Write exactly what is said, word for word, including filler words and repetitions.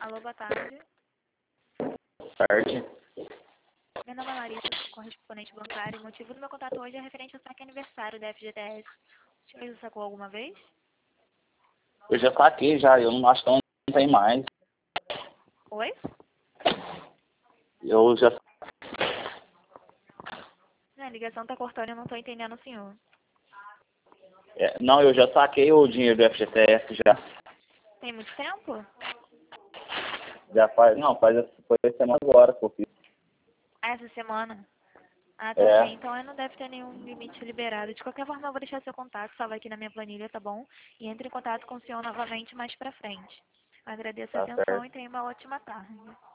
Alô, boa tarde. Tarde. Meu nome é Larissa, sou correspondente bancário. O motivo do meu contato hoje é referente ao saque aniversário da F G T S. O senhor já sacou alguma vez? Eu já saquei já, eu não acho que não tem mais. Oi? Eu já. A ligação tá cortando e eu não tô entendendo o senhor. É, não, eu já saquei o dinheiro do F G T S já. Tem muito tempo? Já faz. Não, faz foi essa semana agora que eu fiz. Ah, essa semana? Ah, tá ok. É, Então não deve ter nenhum limite liberado. De qualquer forma, eu vou deixar seu contato, salvo aqui na minha planilha, tá bom? E entre em contato com o senhor novamente mais pra frente. Agradeço a tá atenção certo. e tenha uma ótima tarde.